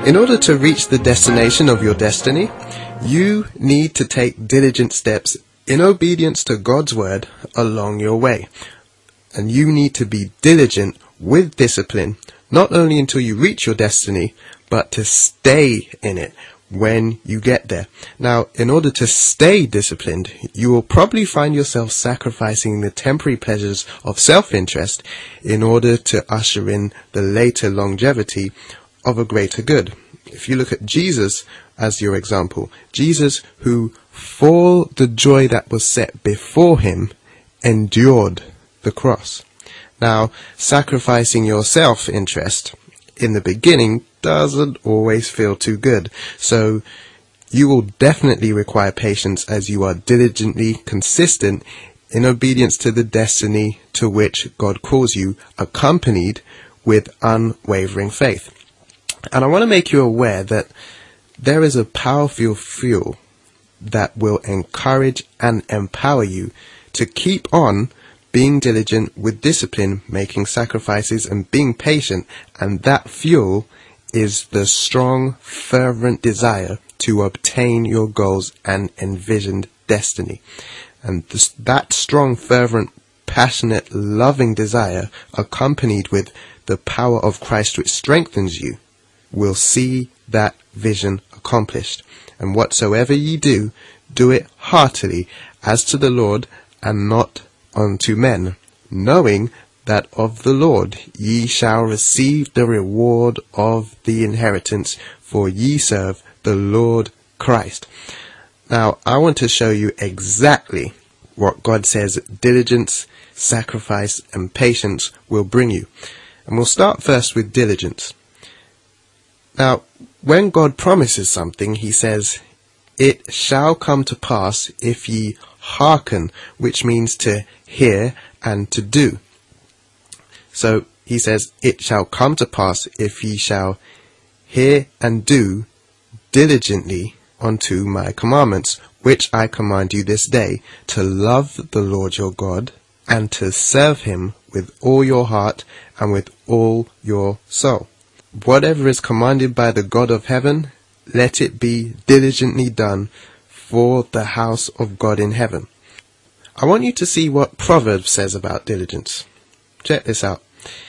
In order to reach the destination of your destiny, you need to take diligent steps in obedience to God's word along your way. And you need to be diligent with discipline, not only until you reach your destiny, but to stay in it when you get there. Now, in order to stay disciplined, you will probably find yourself sacrificing the temporary pleasures of self-interest in order to usher in the later longevity of a greater good. If you look at Jesus as your example, Jesus, who for the joy that was set before him, endured the cross. Now, sacrificing your self-interest in the beginning doesn't always feel too good. So you will definitely require patience as you are diligently consistent in obedience to the destiny to which God calls you, accompanied with unwavering faith. And I want to make you aware that there is a powerful fuel that will encourage and empower you to keep on being diligent with discipline, making sacrifices and being patient. And that fuel is the strong, fervent desire to obtain your goals and envisioned destiny. And that strong, fervent, passionate, loving desire, accompanied with the power of Christ which strengthens you, will see that vision accomplished. And whatsoever ye do, do it heartily as to the Lord and not unto men, knowing that of the Lord ye shall receive the reward of the inheritance, for ye serve the Lord Christ. Now, I want to show you exactly what God says diligence, sacrifice, and patience will bring you. And we'll start first with diligence. Now, when God promises something, he says, "It shall come to pass if ye hearken," which means to hear and to do. So he says, "It shall come to pass if ye shall hear and do diligently unto my commandments, which I command you this day, to love the Lord your God, and to serve him with all your heart and with all your soul." Whatever is commanded by the God of heaven, let it be diligently done for the house of God in heaven. I want you to see what Proverbs says about diligence. Check this out.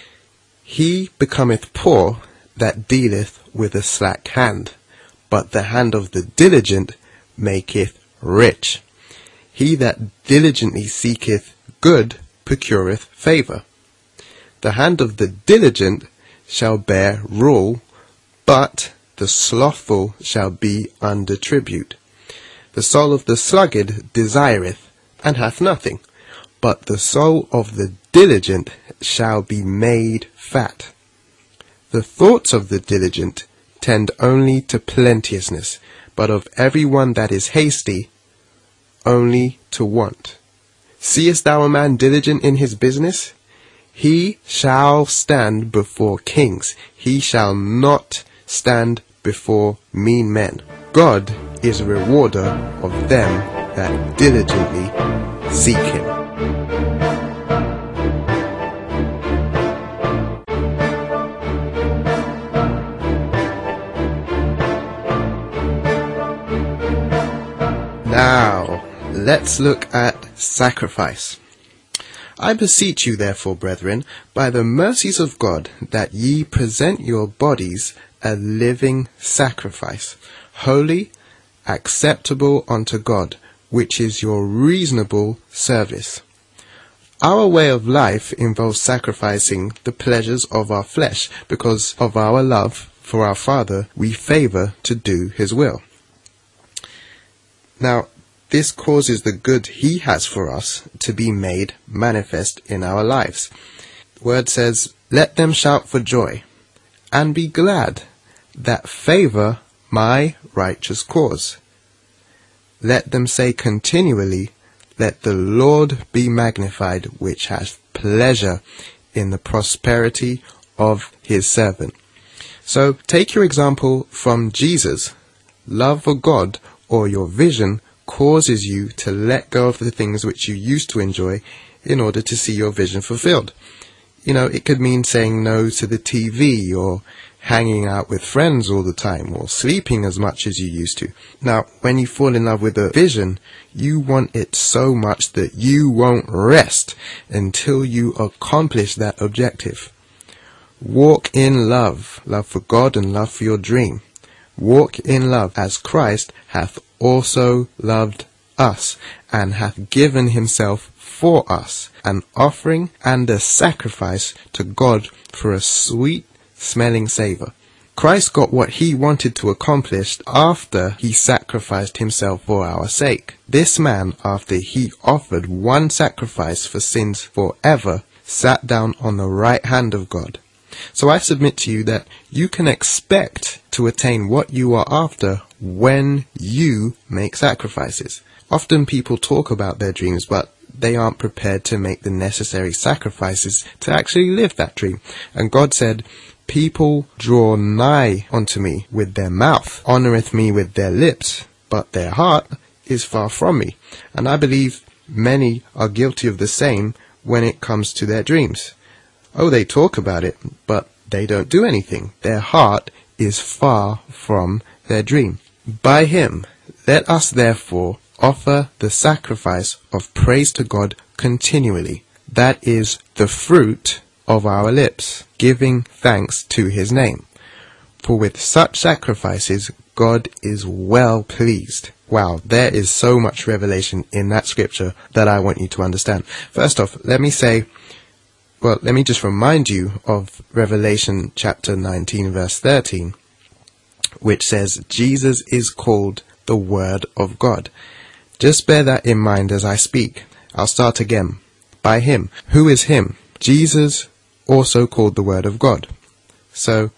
"He becometh poor that dealeth with a slack hand, but the hand of the diligent maketh rich. He that diligently seeketh good procureth favour. The hand of the diligent shall bear rule, but the slothful shall be under tribute. The soul of the sluggard desireth, and hath nothing, but the soul of the diligent shall be made fat. The thoughts of the diligent tend only to plenteousness, but of every one that is hasty, only to want. Seest thou a man diligent in his business? He shall stand before kings. He shall not stand before mean men. God is a rewarder of them that diligently seek him." Now, let's look at sacrifice. "I beseech you therefore, brethren, by the mercies of God, that ye present your bodies a living sacrifice, holy, acceptable unto God, which is your reasonable service." Our way of life involves sacrificing the pleasures of our flesh. Because of our love for our Father, we favour to do his will. Now, this causes the good he has for us to be made manifest in our lives. The word says, "Let them shout for joy, and be glad, that favour my righteous cause. Let them say continually, Let the Lord be magnified, which hath pleasure in the prosperity of his servant." So take your example from Jesus. Love for God or your vision causes you to let go of the things which you used to enjoy in order to see your vision fulfilled. It could mean saying no to the TV, or hanging out with friends all the time, or sleeping as much as you used to. Now, when you fall in love with a vision, you want it so much that you won't rest until you accomplish that objective. Walk in love, love for God and love for your dream. Walk in love as Christ hath also loved us, and hath given himself for us, an offering and a sacrifice to God for a sweet smelling savour. Christ got what he wanted to accomplish after he sacrificed himself for our sake. This man, after he offered one sacrifice for sins forever, sat down on the right hand of God. So I submit to you that you can expect to attain what you are after when you make sacrifices. Often people talk about their dreams, but they aren't prepared to make the necessary sacrifices to actually live that dream. And God said, people draw nigh unto me with their mouth, honoureth me with their lips, but their heart is far from me. And I believe many are guilty of the same when it comes to their dreams. Oh, they talk about it, but they don't do anything. Their heart is far from their dream. By him, let us therefore offer the sacrifice of praise to God continually. That is the fruit of our lips, giving thanks to his name. For with such sacrifices, God is well pleased. Wow, there is so much revelation in that scripture that I want you to understand. First off, let me just remind you of Revelation chapter 19, verse 13, which says, Jesus is called the Word of God. Just bear that in mind as I speak. I'll start again. By him. Who is him? Jesus, also called the Word of God. So,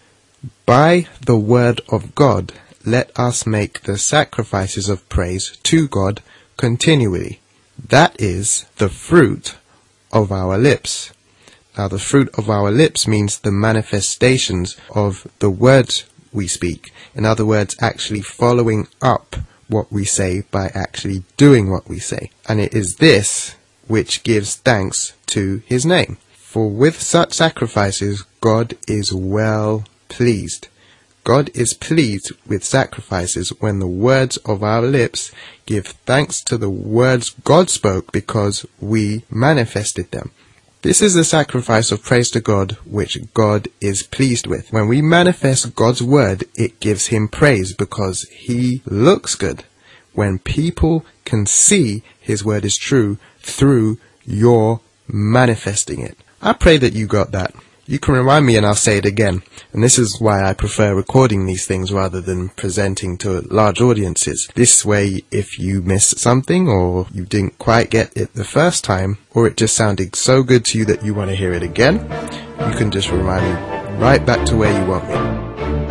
by the Word of God, let us make the sacrifices of praise to God continually. That is the fruit of our lips. Now, the fruit of our lips means the manifestations of the words we speak. In other words, actually following up what we say by actually doing what we say. And it is this which gives thanks to his name. For with such sacrifices, God is well pleased. God is pleased with sacrifices when the words of our lips give thanks to the words God spoke because we manifested them. This is the sacrifice of praise to God which God is pleased with. When we manifest God's word, it gives him praise because he looks good. When people can see his word is true through your manifesting it. I pray that you got that. You can remind me and I'll say it again. And this is why I prefer recording these things rather than presenting to large audiences. This way, if you missed something or you didn't quite get it the first time, or it just sounded so good to you that you want to hear it again, you can just remind me right back to where you want me.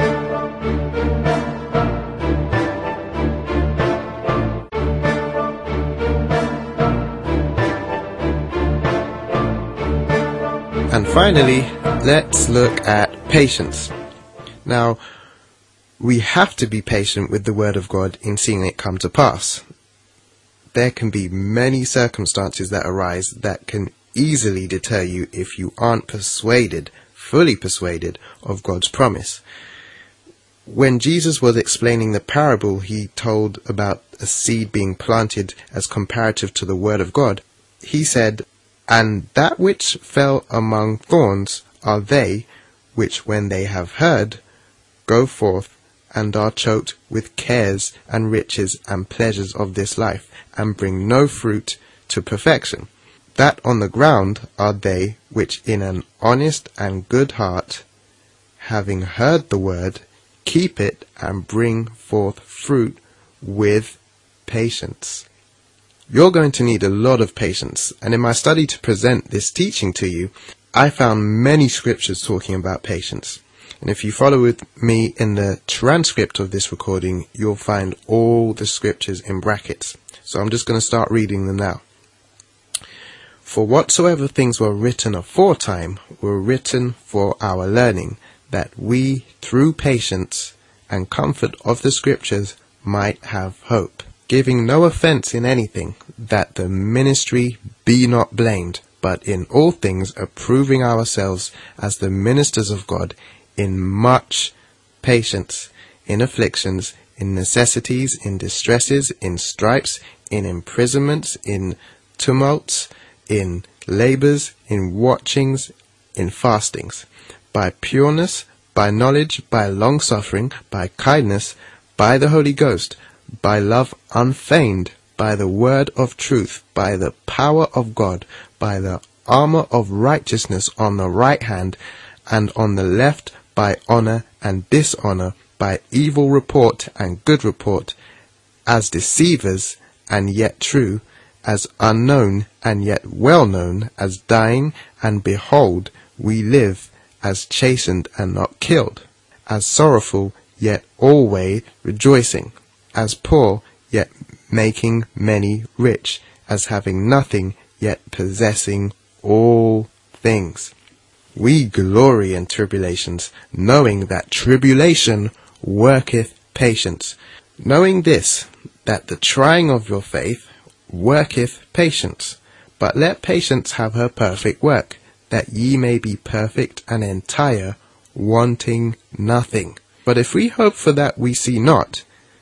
And finally, let's look at patience. Now, we have to be patient with the word of God in seeing it come to pass. There can be many circumstances that arise that can easily deter you if you aren't fully persuaded of God's promise. When Jesus was explaining the parable he told about a seed being planted as comparative to the word of God, he said, "And that which fell among thorns are they which, when they have heard, go forth and are choked with cares and riches and pleasures of this life, and bring no fruit to perfection. That on the ground are they which in an honest and good heart, having heard the word, keep it and bring forth fruit with patience." You're going to need a lot of patience, and in my study to present this teaching to you, I found many scriptures talking about patience. And if you follow with me in the transcript of this recording, you'll find all the scriptures in brackets. So I'm just going to start reading them now. "For whatsoever things were written aforetime were written for our learning, that we, through patience and comfort of the scriptures, might have hope. Giving no offence in anything, that the ministry be not blamed, but in all things approving ourselves as the ministers of God, in much patience, in afflictions, in necessities, in distresses, in stripes, in imprisonments, in tumults, in labours, in watchings, in fastings, by pureness, by knowledge, by long-suffering, by kindness, by the Holy Ghost, by love unfeigned, by the word of truth, by the power of God, by the armour of righteousness on the right hand, and on the left by honour and dishonour, by evil report and good report, as deceivers and yet true, as unknown and yet well known, as dying, and behold, we live, as chastened and not killed, as sorrowful yet always rejoicing, as poor yet making many rich, as having nothing yet possessing all things. We glory in tribulations, knowing that tribulation worketh patience, knowing this, that the trying of your faith worketh patience. But let patience have her perfect work, that ye may be perfect and entire, wanting nothing. But if we hope for that we see not,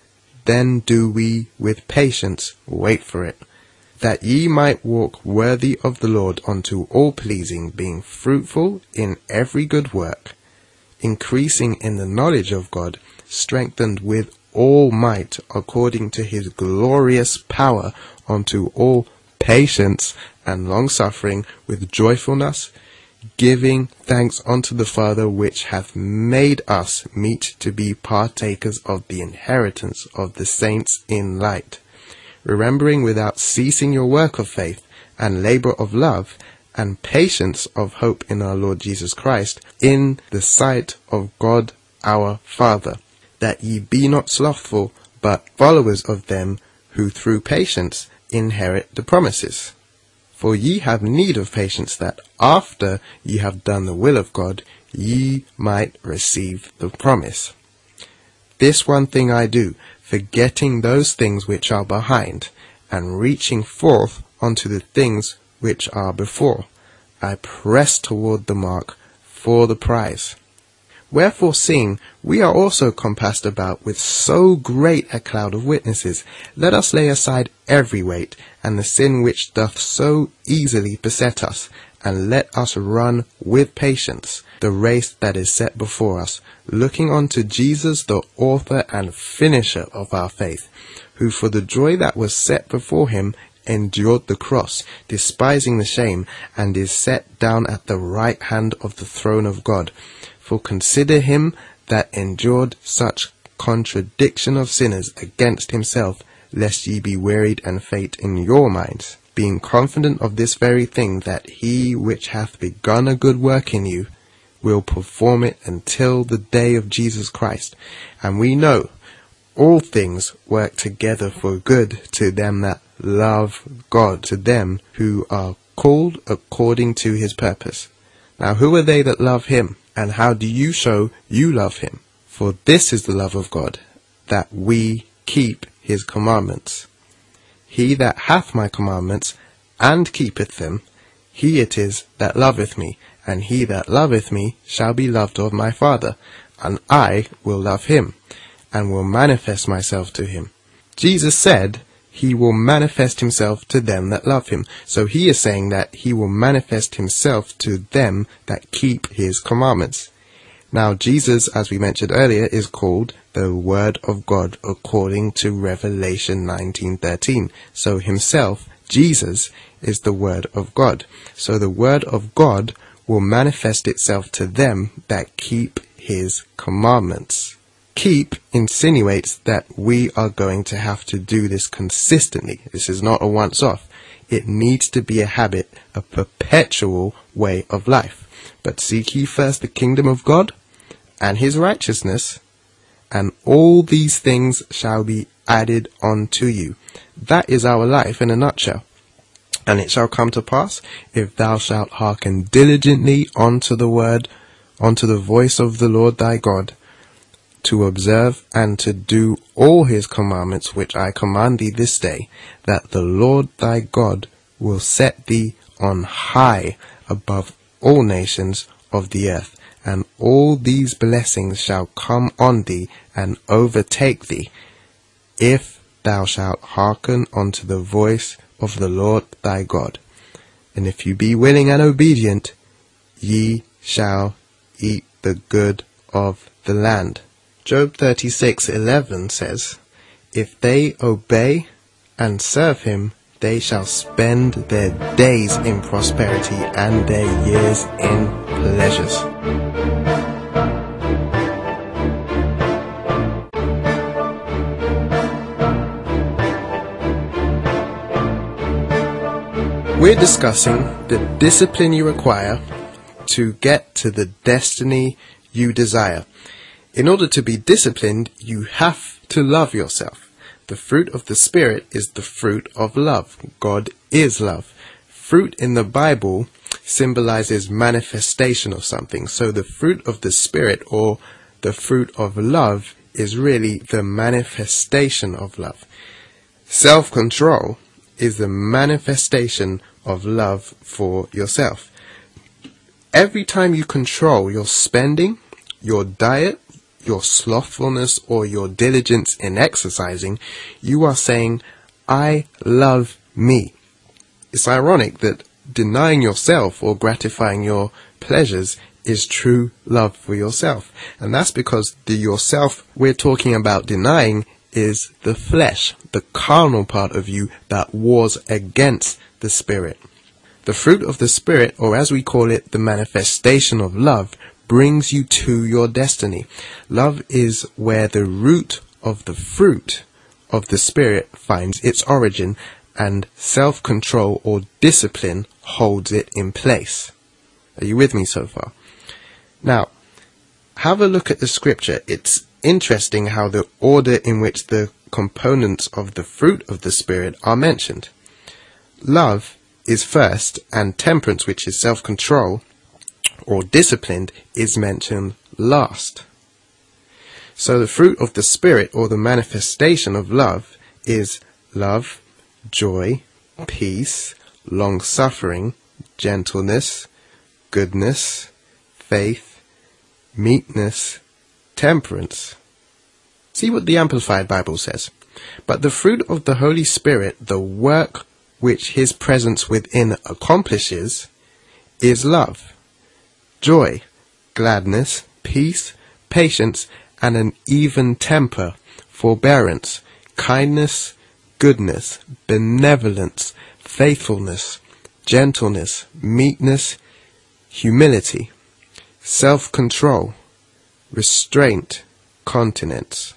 then do we with patience wait for it, that ye might walk worthy of the Lord unto all pleasing, being fruitful in every good work, increasing in the knowledge of God, strengthened with all might according to his glorious power, unto all patience and long-suffering with joyfulness, giving thanks unto the Father, which hath made us meet to be partakers of the inheritance of the saints in light, remembering without ceasing your work of faith, and labour of love, and patience of hope in our Lord Jesus Christ, in the sight of God our Father, that ye be not slothful, but followers of them who through patience inherit the promises. For ye have need of patience, that after ye have done the will of God, ye might receive the promise. This one thing I do, forgetting those things which are behind, and reaching forth unto the things which are before, I press toward the mark for the prize. Wherefore, seeing we are also compassed about with so great a cloud of witnesses, let us lay aside every weight, and the sin which doth so easily beset us, and let us run with patience the race that is set before us, looking unto Jesus, the author and finisher of our faith, who for the joy that was set before him endured the cross, despising the shame, and is set down at the right hand of the throne of God. For consider him that endured such contradiction of sinners against himself, lest ye be wearied and faint in your minds, being confident of this very thing, that he which hath begun a good work in you will perform it until the day of Jesus Christ. And we know all things work together for good to them that love God, to them who are called according to his purpose. Now who are they that love him? And how do you show you love him? For this is the love of God, that we keep his commandments. He that hath my commandments, and keepeth them, he it is that loveth me, and he that loveth me shall be loved of my Father, and I will love him, and will manifest myself to him. Jesus said he will manifest himself to them that love him. So he is saying that he will manifest himself to them that keep his commandments. Now Jesus, as we mentioned earlier, is called the Word of God according to Revelation 19:13. So himself, Jesus, is the Word of God. So the Word of God will manifest itself to them that keep his commandments. Keep insinuates that we are going to have to do this consistently. This is not a once-off. It needs to be a habit, a perpetual way of life. But seek ye first the kingdom of God and his righteousness, and all these things shall be added unto you. That is our life in a nutshell. And it shall come to pass, if thou shalt hearken diligently unto the word, unto the voice of the Lord thy God, to observe and to do all his commandments which I command thee this day, that the Lord thy God will set thee on high above all nations of the earth, and all these blessings shall come on thee and overtake thee, if thou shalt hearken unto the voice of the Lord thy God. And if you be willing and obedient, ye shall eat the good of the land. Job 36:11 says, if they obey and serve him, they shall spend their days in prosperity and their years in pleasures. We're discussing the discipline you require to get to the destiny you desire. In order to be disciplined, you have to love yourself. The fruit of the Spirit is the fruit of love. God is love. Fruit in the Bible symbolizes manifestation of something. So the fruit of the Spirit, or the fruit of love, is really the manifestation of love. Self-control is the manifestation of love for yourself. Every time you control your spending, your diet, your slothfulness, or your diligence in exercising, you are saying, I love me. It's ironic that denying yourself or gratifying your pleasures is true love for yourself. And that's because the yourself we're talking about denying is the flesh, the carnal part of you that wars against the Spirit. The fruit of the Spirit, or as we call it, the manifestation of love, brings you to your destiny. Love is where the root of the fruit of the Spirit finds its origin, and self-control or discipline holds it in place. Are you with me so far? Now, have a look at the scripture. It's interesting how the order in which the components of the fruit of the Spirit are mentioned. Love is first, and temperance, which is self-control or disciplined, is mentioned last. So the fruit of the Spirit, or the manifestation of love, is love, joy, peace, long-suffering, gentleness, goodness, faith, meekness, temperance. See what the Amplified Bible says. But the fruit of the Holy Spirit, the work which his presence within accomplishes, is love, joy, gladness, peace, patience, and an even temper, forbearance, kindness, goodness, benevolence, faithfulness, gentleness, meekness, humility, self-control, restraint, continence.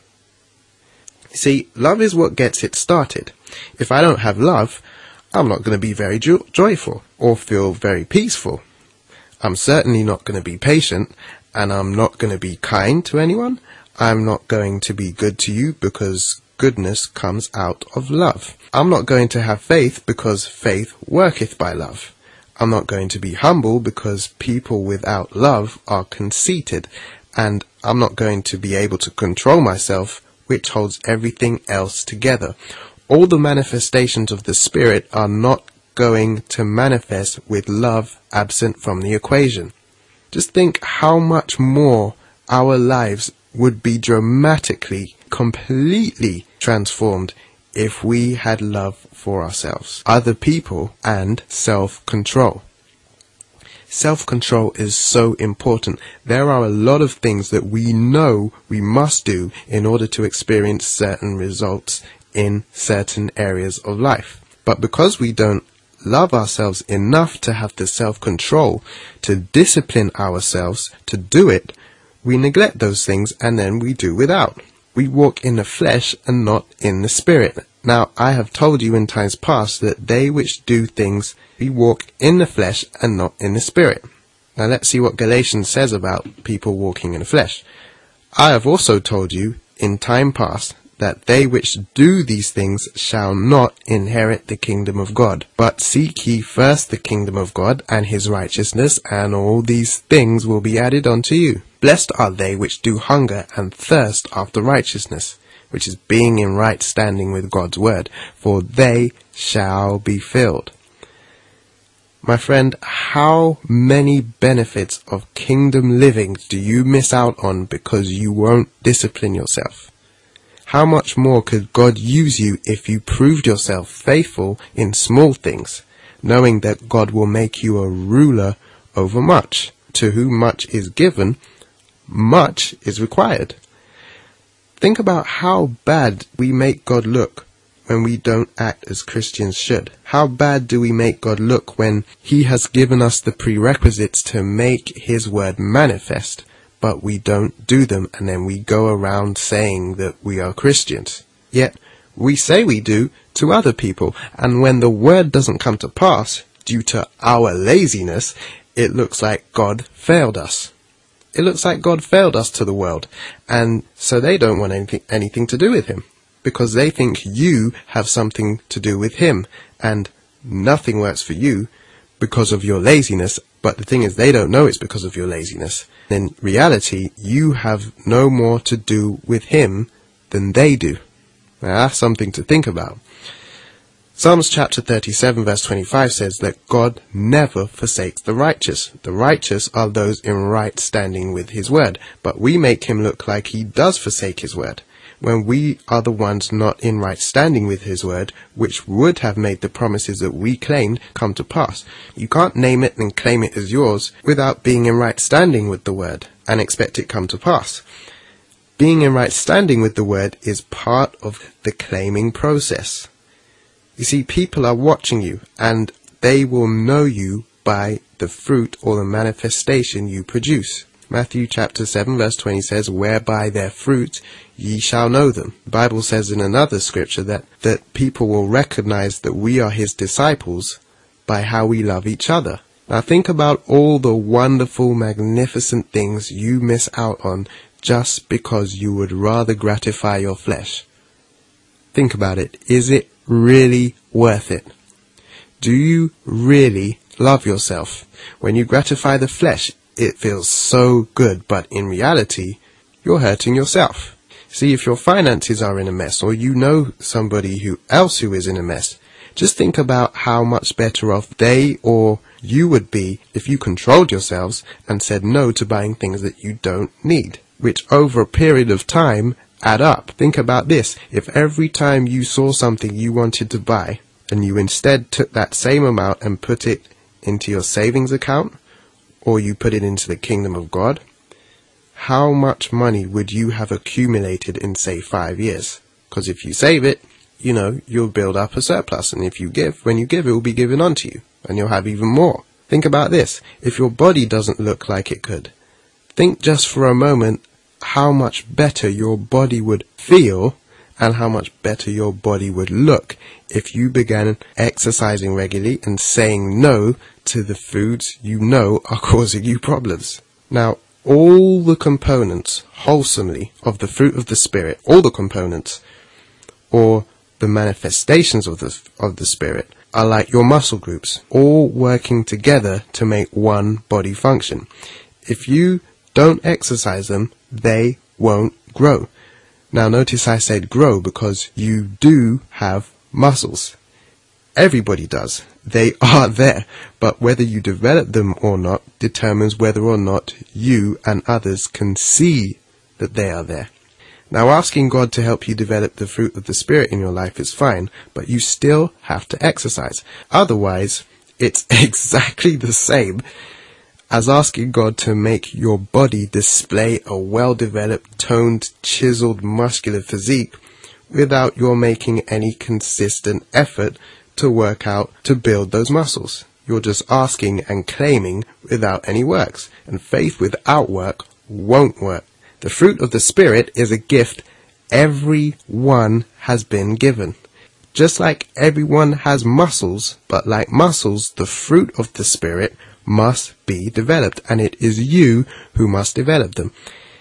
See, love is what gets it started. If I don't have love, I'm not going to be very joyful or feel very peaceful. I'm certainly not going to be patient, and I'm not going to be kind to anyone. I'm not going to be good to you, because goodness comes out of love. I'm not going to have faith, because faith worketh by love. I'm not going to be humble, because people without love are conceited. And I'm not going to be able to control myself, which holds everything else together. All the manifestations of the Spirit are not going to manifest with love absent from the equation. Just think how much more our lives would be dramatically, completely transformed if we had love for ourselves, other people, and self-control. Self-control is so important. There are a lot of things that we know we must do in order to experience certain results in certain areas of life. But because we don't love ourselves enough to have the self-control to discipline ourselves to do it, we neglect those things, and then we do without. We walk in the flesh and not in the Spirit. Now, I have told you in times past that they which do things, we walk in the flesh and not in the Spirit. Now let's see what Galatians says about people walking in the flesh. I have also told you in time past that they which do these things shall not inherit the kingdom of God. But seek ye first the kingdom of God and his righteousness, and all these things will be added unto you. Blessed are they which do hunger and thirst after righteousness, which is being in right standing with God's word, for they shall be filled. My friend, how many benefits of kingdom living do you miss out on because you won't discipline yourself? How much more could God use you if you proved yourself faithful in small things, knowing that God will make you a ruler over much? To whom much is given, much is required. Think about how bad we make God look when we don't act as Christians should. How bad do we make God look when He has given us the prerequisites to make His word manifest, but we don't do them, and then we go around saying that we are Christians. Yet we say we do to other people, and when the word doesn't come to pass due to our laziness, it looks like God failed us. It looks like God failed us to the world, and so they don't want anything to do with Him, because they think you have something to do with Him, and nothing works for you because of your laziness. But the thing is, they don't know it's because of your laziness. In reality, you have no more to do with Him than they do. Now, that's something to think about. Psalms chapter 37 verse 25 says that God never forsakes the righteous. The righteous are those in right standing with His word, but we make Him look like He does forsake His word, when we are the ones not in right standing with His word, which would have made the promises that we claimed come to pass. You can't name it and claim it as yours without being in right standing with the word and expect it come to pass. Being in right standing with the word is part of the claiming process. You see, people are watching you, and they will know you by the fruit or the manifestation you produce. Matthew chapter 7 verse 20 says, "Whereby their fruit ye shall know them." The Bible says in another scripture that people will recognize that we are His disciples by how we love each other. Now think about all the wonderful, magnificent things you miss out on just because you would rather gratify your flesh. Think about it. Is it really worth it? Do you really love yourself? When you gratify the flesh, it feels so good, but in reality, you're hurting yourself. See, if your finances are in a mess, or you know somebody who is in a mess, just think about how much better off they or you would be if you controlled yourselves and said no to buying things that you don't need, which over a period of time add up. Think about this. If every time you saw something you wanted to buy, and you instead took that same amount and put it into your savings account, or you put it into the kingdom of God, how much money would you have accumulated in, say, 5 years? Because if you save it, you'll build up a surplus, and when you give, it will be given unto you, and you'll have even more. Think about this. If your body doesn't look like it could, think just for a moment how much better your body would feel and how much better your body would look if you began exercising regularly and saying no to the foods you know are causing you problems. Now, all the components wholesomely of the fruit of the Spirit, all the components or the manifestations of the Spirit are like your muscle groups, all working together to make one body function. If you don't exercise them, they won't grow. Now notice I said grow because you do have muscles. Everybody does. They are there, but whether you develop them or not determines whether or not you and others can see that they are there. Now asking God to help you develop the fruit of the Spirit in your life is fine, but you still have to exercise. Otherwise, it's exactly the same as asking God to make your body display a well-developed, toned, chiseled, muscular physique without your making any consistent effort to work out to build those muscles. You're just asking and claiming without any works, and faith without work won't work. The fruit of the Spirit is a gift everyone has been given. Just like everyone has muscles, but like muscles, the fruit of the Spirit must be developed, and it is you who must develop them.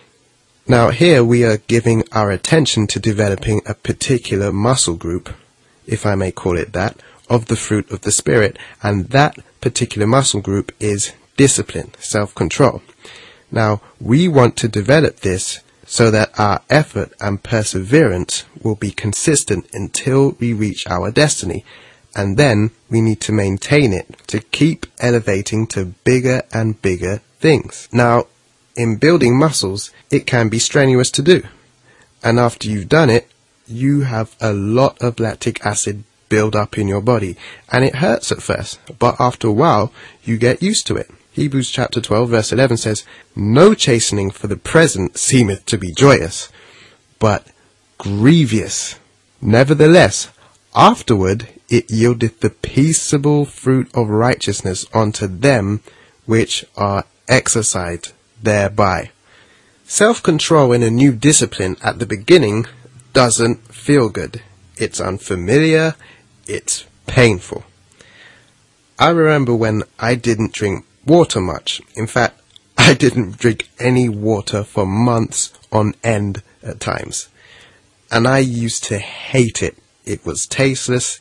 Now here we are giving our attention to developing a particular muscle group, if I may call it that, of the fruit of the Spirit, and that particular muscle group is discipline, self-control. Now we want to develop this so that our effort and perseverance will be consistent until we reach our destiny. and then we need to maintain it to keep elevating to bigger and bigger things. Now, in building muscles, it can be strenuous to do, and after you've done it, you have a lot of lactic acid build up in your body, and it hurts at first, but after a while you get used to it. Hebrews chapter 12 verse 11 says, "No chastening for the present seemeth to be joyous, but grievous. Nevertheless, afterward it yieldeth the peaceable fruit of righteousness unto them which are exercised thereby." Self-control in a new discipline at the beginning doesn't feel good. It's unfamiliar, it's painful. I remember when I didn't drink water much. In fact, I didn't drink any water for months on end at times. And I used to hate it. It was tasteless.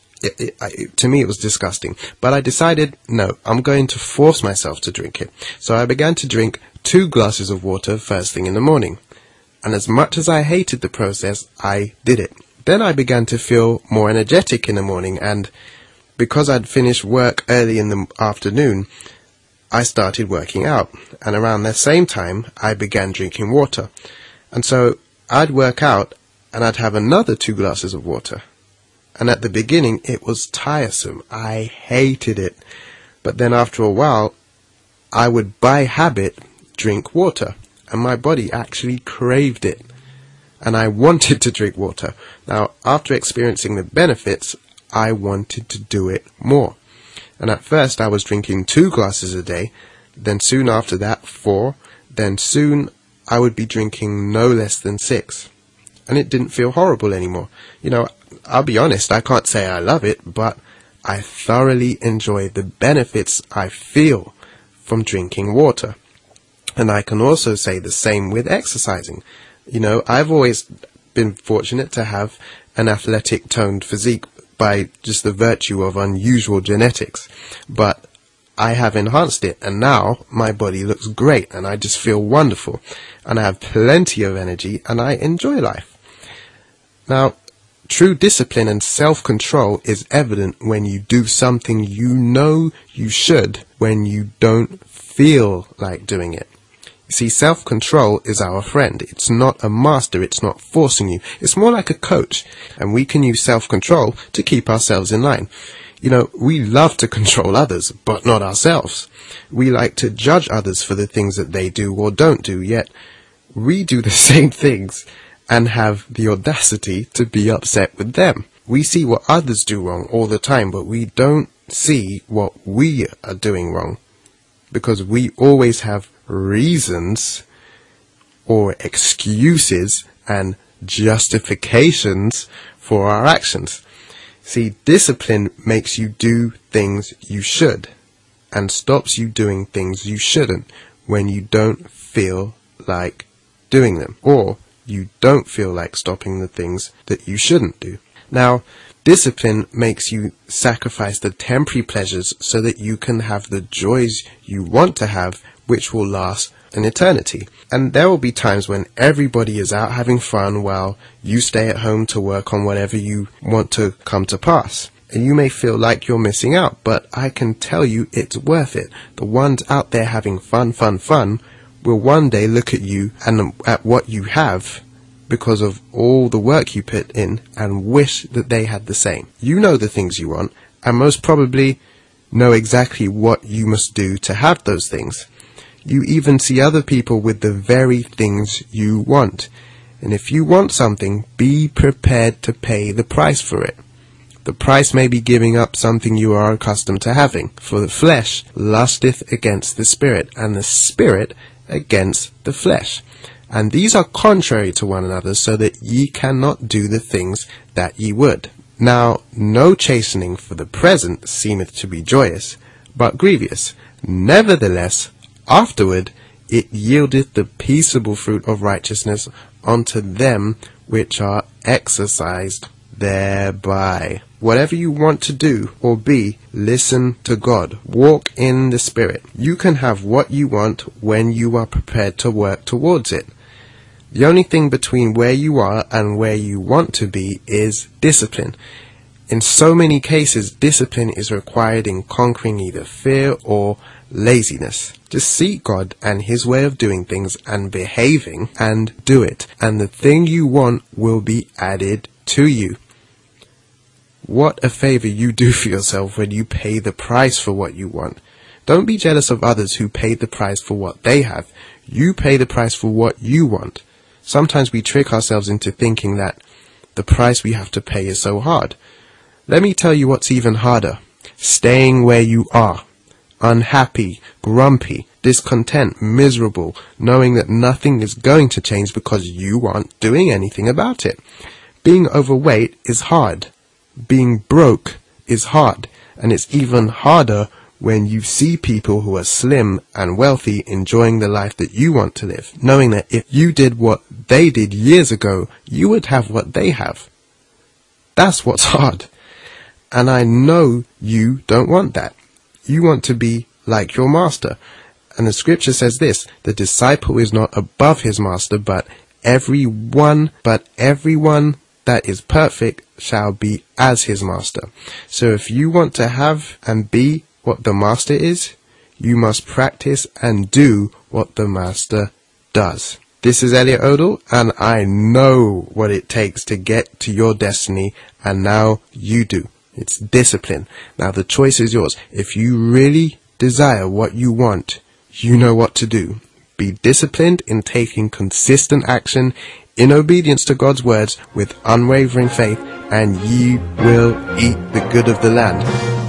To me, it was disgusting. But I decided, no, I'm going to force myself to drink it. So I began to drink 2 glasses of water first thing in the morning. And as much as I hated the process, I did it. Then I began to feel more energetic in the morning, and because I'd finished work early in the afternoon, I started working out. And around the same time, I began drinking water. And so I'd work out, and I'd have another 2 glasses of water. And at the beginning, it was tiresome. I hated it. But then after a while, I would by habit drink water, and my body actually craved it. And I wanted to drink water. Now, after experiencing the benefits, I wanted to do it more. And at first, I was drinking 2 glasses a day. Then soon after that, 4. Then soon, I would be drinking no less than 6. And it didn't feel horrible anymore. You know, I'll be honest, I can't say I love it, but I thoroughly enjoy the benefits I feel from drinking water. And I can also say the same with exercising. You know, I've always been fortunate to have an athletic toned physique by just the virtue of unusual genetics. But I have enhanced it, and now my body looks great, and I just feel wonderful. And I have plenty of energy, and I enjoy life. Now, true discipline and self-control is evident when you do something you know you should when you don't feel like doing it. You see, self-control is our friend. It's not a master. It's not forcing you. It's more like a coach, and we can use self-control to keep ourselves in line. You know, we love to control others, but not ourselves. We like to judge others for the things that they do or don't do, yet we do the same things and have the audacity to be upset with them. We see what others do wrong all the time, but we don't see what we are doing wrong, because we always have reasons or excuses and justifications for our actions. See, discipline makes you do things you should and stops you doing things you shouldn't when you don't feel like doing them, or you don't feel like stopping the things that you shouldn't do. Now, discipline makes you sacrifice the temporary pleasures so that you can have the joys you want to have, which will last an eternity. And there will be times when everybody is out having fun while you stay at home to work on whatever you want to come to pass. And you may feel like you're missing out, but I can tell you it's worth it. The ones out there having fun will one day look at you and at what you have because of all the work you put in and wish that they had the same. You know the things you want, and most probably know exactly what you must do to have those things. You even see other people with the very things you want. And if you want something, be prepared to pay the price for it. The price may be giving up something you are accustomed to having. For the flesh lusteth against the spirit, and the spirit against the flesh. And these are contrary to one another, so that ye cannot do the things that ye would. Now, no chastening for the present seemeth to be joyous, but grievous. Nevertheless, afterward it yieldeth the peaceable fruit of righteousness unto them which are exercised thereby. Whatever you want to do or be, listen to God. Walk in the Spirit. You can have what you want when you are prepared to work towards it. The only thing between where you are and where you want to be is discipline. In so many cases, discipline is required in conquering either fear or laziness. Just seek God and His way of doing things and behaving, and do it, and the thing you want will be added to you. What a favor you do for yourself when you pay the price for what you want. Don't be jealous of others who paid the price for what they have. You pay the price for what you want. Sometimes we trick ourselves into thinking that the price we have to pay is so hard. Let me tell you what's even harder. Staying where you are. Unhappy, grumpy, discontent, miserable, knowing that nothing is going to change because you aren't doing anything about it. Being overweight is hard. Being broke is hard. And it's even harder when you see people who are slim and wealthy enjoying the life that you want to live, knowing that if you did what they did years ago, you would have what they have. That's what's hard. And I know you don't want that. You want to be like your master. And the scripture says this, the disciple is not above his master, but everyone that is perfect shall be as his master. So if you want to have and be what the master is, you must practice and do what the master does. This is Elliot Odell, and I know what it takes to get to your destiny, and now you do. It's discipline. Now the choice is yours. If you really desire what you want, you know what to do. Be disciplined in taking consistent action in obedience to God's words with unwavering faith, and ye will eat the good of the land.